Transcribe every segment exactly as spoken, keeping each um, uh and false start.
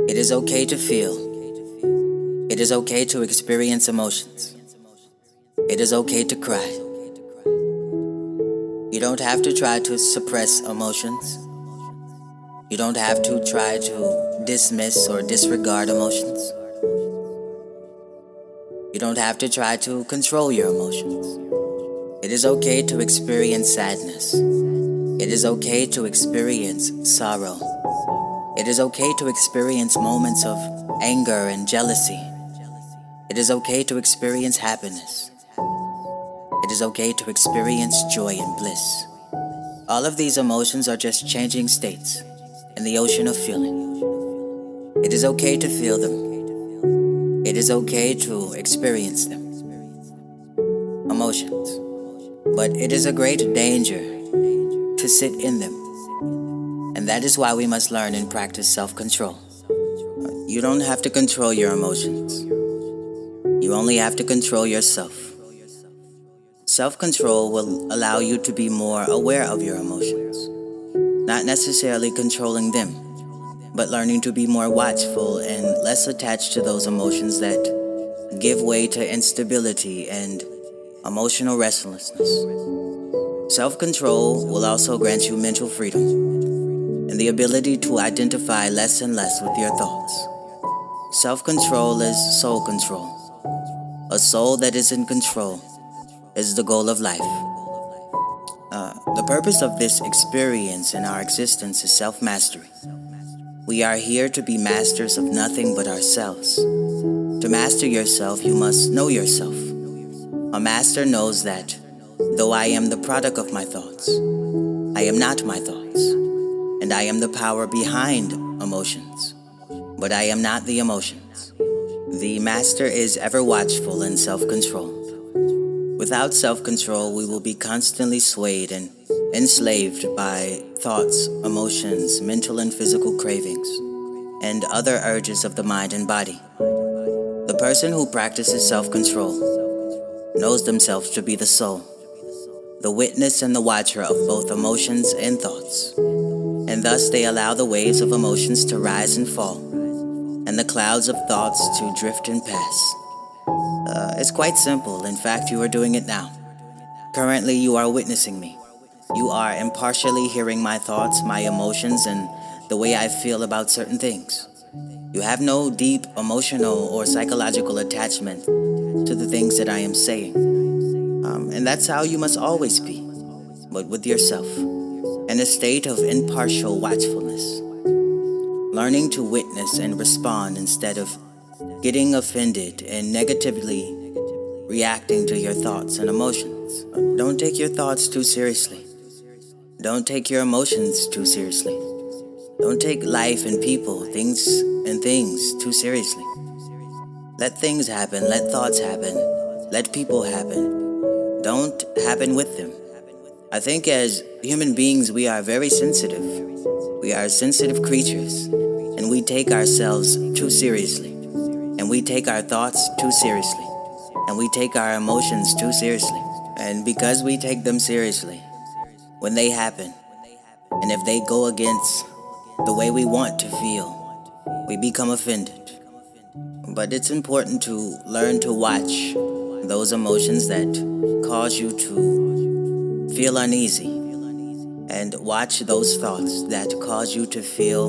It is okay to feel. It is okay to experience emotions. It is okay to cry. You don't have to try to suppress emotions. You don't have to try to dismiss or disregard emotions. You don't have to try to control your emotions. It is okay to experience sadness. It is okay to experience sorrow. It is okay to experience moments of anger and jealousy. It is okay to experience happiness. It is okay to experience joy and bliss. All of these emotions are just changing states in the ocean of feeling. It is okay to feel them. It is okay to experience them. Emotions. But it is a great danger to sit in them. And that is why we must learn and practice self-control. You don't have to control your emotions. You only have to control yourself. Self-control will allow you to be more aware of your emotions. Not necessarily controlling them, but learning to be more watchful and less attached to those emotions that give way to instability and emotional restlessness. Self-control will also grant you mental freedom and the ability to identify less and less with your thoughts. Self-control is soul control. A soul that is in control is the goal of life. Uh, the purpose of this experience in our existence is self-mastery. We are here to be masters of nothing but ourselves. To master yourself, you must know yourself. A master knows that, though I am the product of my thoughts, I am not my thoughts, and I am the power behind emotions, but I am not the emotions. The master is ever watchful and self-controlled. Without self-control, we will be constantly swayed and enslaved by thoughts, emotions, mental and physical cravings, and other urges of the mind and body. The person who practices self-control knows themselves to be the soul, the witness and the watcher of both emotions and thoughts, and thus they allow the waves of emotions to rise and fall, and the clouds of thoughts to drift and pass. Uh, it's quite simple. In fact, you are doing it now. Currently, you are witnessing me. You are impartially hearing my thoughts, my emotions, and the way I feel about certain things. You have no deep emotional or psychological attachment to the things that I am saying. Um, and that's how you must always be, but with yourself, in a state of impartial watchfulness. Learning to witness and respond instead of getting offended and negatively reacting to your thoughts and emotions. Don't take your thoughts too seriously. Don't take your emotions too seriously. Don't take life and people, things and things too seriously. Let things happen, let thoughts happen, let people happen. Don't happen with them. I think as human beings, we are very sensitive. We are sensitive creatures, and we take ourselves too seriously. And we take our thoughts too seriously. And we take our emotions too seriously. And because we take them seriously, when they happen, and if they go against the way we want to feel, we become offended. But it's important to learn to watch those emotions that cause you to feel uneasy, and watch those thoughts that cause you to feel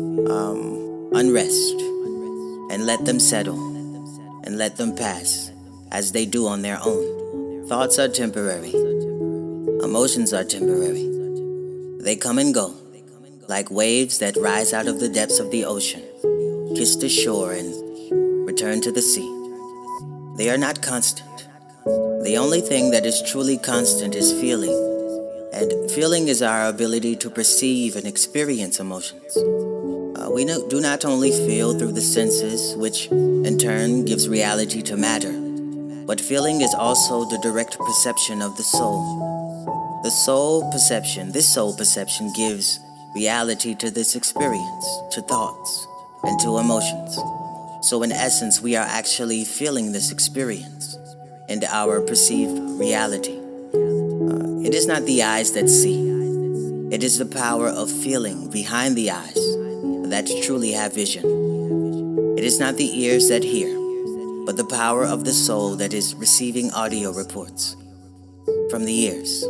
um, unrest, and let them settle, and let them pass, as they do on their own. Thoughts are temporary. Emotions are temporary. They come and go, like waves that rise out of the depths of the ocean, kiss the shore, and return to the sea. They are not constant. The only thing that is truly constant is feeling, and feeling is our ability to perceive and experience emotions. Uh, we no, do not only feel through the senses, which in turn gives reality to matter, but feeling is also the direct perception of the soul. The soul perception, this soul perception gives reality to this experience, to thoughts, and to emotions. So in essence, we are actually feeling this experience and our perceived reality. Uh, it is not the eyes that see. It is the power of feeling behind the eyes that truly have vision. It is not the ears that hear, but the power of the soul that is receiving audio reports from the ears.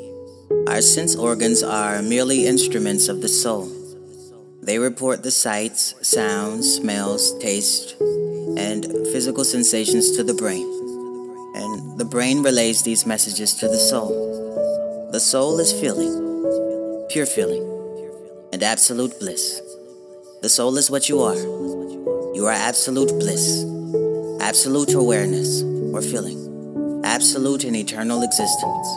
Our sense organs are merely instruments of the soul. They report the sights, sounds, smells, tastes, and physical sensations to the brain. And the brain relays these messages to the soul. The soul is feeling, pure feeling, and absolute bliss. The soul is what you are. You are absolute bliss, absolute awareness or feeling, absolute and eternal existence.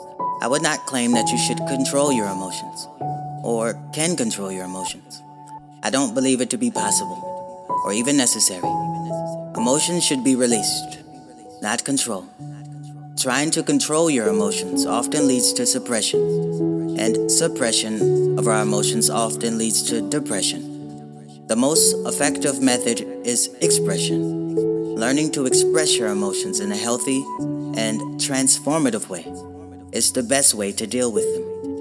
I would not claim that you should control your emotions or can control your emotions. I don't believe it to be possible or even necessary. Emotions should be released, not control. Trying to control your emotions often leads to suppression, and suppression of our emotions often leads to depression. The most effective method is expression. Learning to express your emotions in a healthy and transformative way is the best way to deal with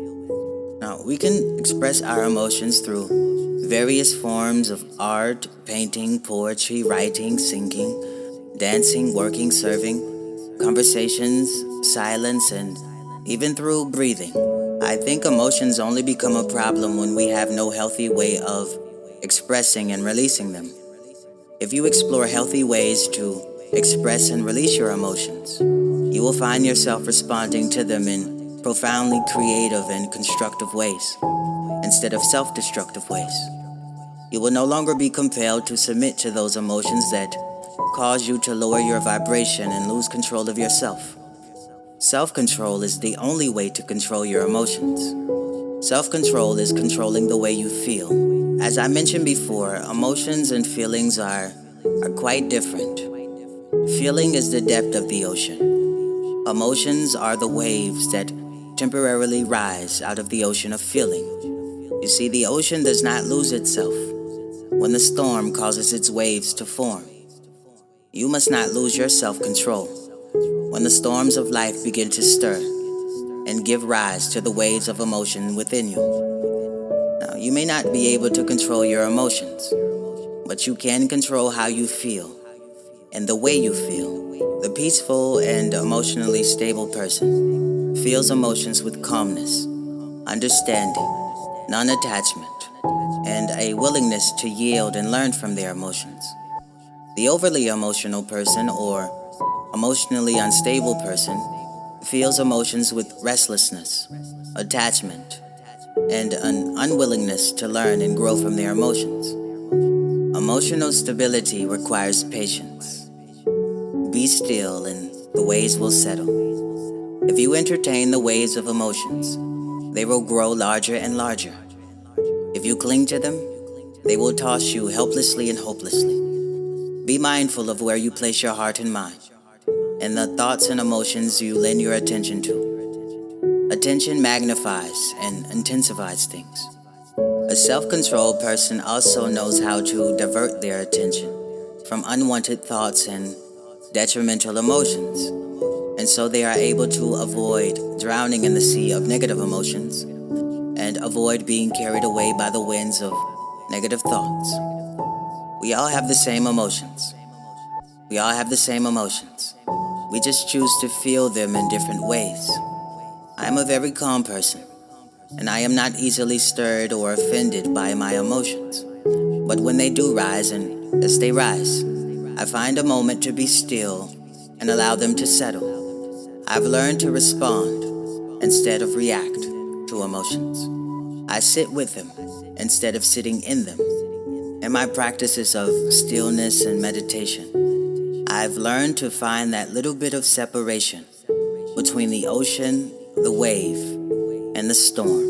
them. Now, we can express our emotions through various forms of art, painting, poetry, writing, singing, dancing, working, serving, conversations, silence, and even through breathing. I think emotions only become a problem when we have no healthy way of expressing and releasing them. If you explore healthy ways to express and release your emotions, you will find yourself responding to them in profoundly creative and constructive ways, instead of self-destructive ways. You will no longer be compelled to submit to those emotions that cause you to lower your vibration and lose control of yourself. Self-control is the only way to control your emotions. Self-control is controlling the way you feel. As I mentioned before, emotions and feelings are, are quite different. Feeling is the depth of the ocean. Emotions are the waves that temporarily rise out of the ocean of feeling. You see, the ocean does not lose itself when the storm causes its waves to form. You must not lose your self-control when the storms of life begin to stir and give rise to the waves of emotion within you. Now, you may not be able to control your emotions, but you can control how you feel and the way you feel. The peaceful and emotionally stable person feels emotions with calmness, understanding, non-attachment, and a willingness to yield and learn from their emotions. The overly emotional person or emotionally unstable person feels emotions with restlessness, attachment, and an unwillingness to learn and grow from their emotions. Emotional stability requires patience. Be still and the waves will settle. If you entertain the waves of emotions, they will grow larger and larger. If you cling to them, they will toss you helplessly and hopelessly. Be mindful of where you place your heart and mind, and the thoughts and emotions you lend your attention to. Attention magnifies and intensifies things. A self-controlled person also knows how to divert their attention from unwanted thoughts and detrimental emotions, and so they are able to avoid drowning in the sea of negative emotions and avoid being carried away by the winds of negative thoughts. We all have the same emotions. We all have the same emotions. We just choose to feel them in different ways. I am a very calm person, and I am not easily stirred or offended by my emotions. But when they do rise, and as they rise, I find a moment to be still and allow them to settle. I've learned to respond instead of react to emotions. I sit with them instead of sitting in them. In my practices of stillness and meditation, I've learned to find that little bit of separation between the ocean, the wave, and the storm.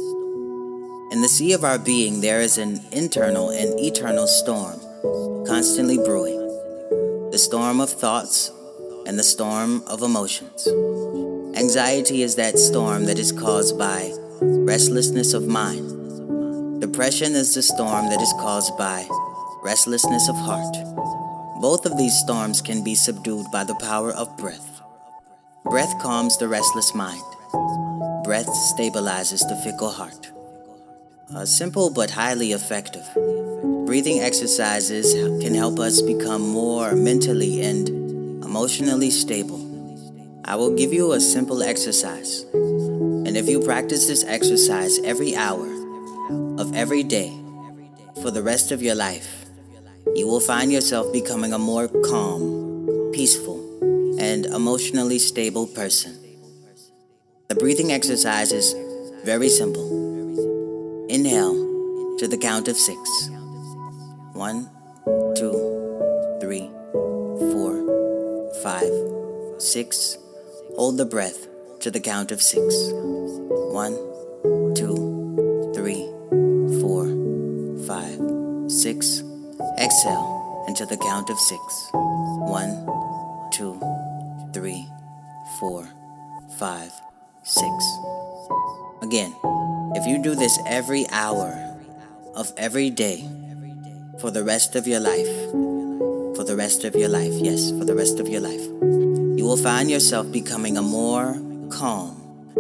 In the sea of our being, there is an internal and eternal storm constantly brewing. The storm of thoughts and the storm of emotions. Anxiety is that storm that is caused by restlessness of mind. Depression is the storm that is caused by restlessness of heart. Both of these storms can be subdued by the power of breath. Breath calms the restless mind. Breath stabilizes the fickle heart. Uh, simple but highly effective. breathing exercises can help us become more mentally and emotionally stable. I will give you a simple exercise, and if you practice this exercise every hour of every day for the rest of your life, you will find yourself becoming a more calm, peaceful, and emotionally stable person. The breathing exercise is very simple. Inhale to the count of six. One, two, three, four, five, six. Hold the breath to the count of six. One, two, three, four, five, six. Exhale into the count of six. One, two, three, four, five, six. Again, if you do this every hour of every day for the rest of your life, for the rest of your life, yes, for the rest of your life, you will find yourself becoming a more calm,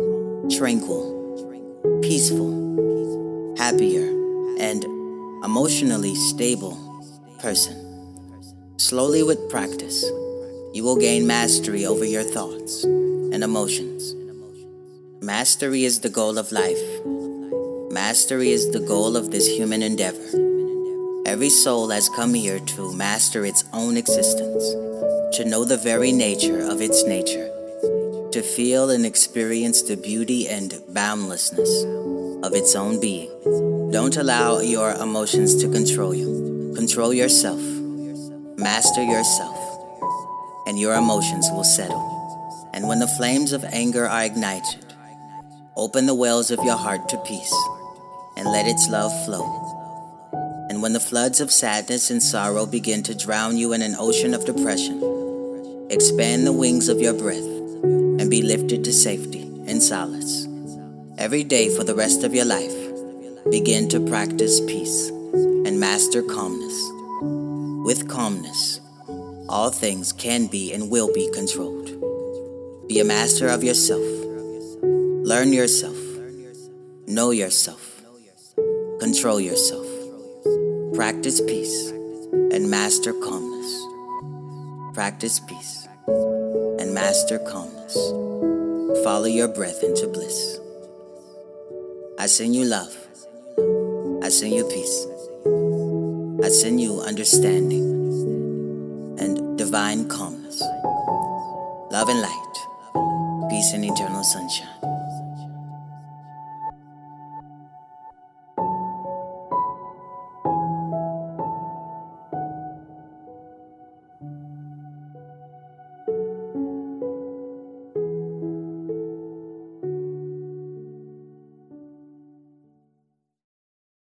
tranquil, peaceful, happier, and emotionally stable person. Slowly with practice, you will gain mastery over your thoughts and emotions. Mastery is the goal of life. Mastery is the goal of this human endeavor. Every soul has come here to master its own existence, to know the very nature of its nature, to feel and experience the beauty and boundlessness of its own being. Don't allow your emotions to control you. Control yourself. Master yourself, and your emotions will settle. And when the flames of anger are ignited, open the wells of your heart to peace and let its love flow. And when the floods of sadness and sorrow begin to drown you in an ocean of depression, expand the wings of your breath and be lifted to safety and solace. Every day for the rest of your life, begin to practice peace and master calmness. With calmness, all things can be and will be controlled. Be a master of yourself. Learn yourself. Know yourself. Control yourself. Practice peace and master calmness. Practice peace and master calmness. Follow your breath into bliss. I send you love. I send you peace. I send you understanding and divine calmness. Love and light. Peace and eternal sunshine.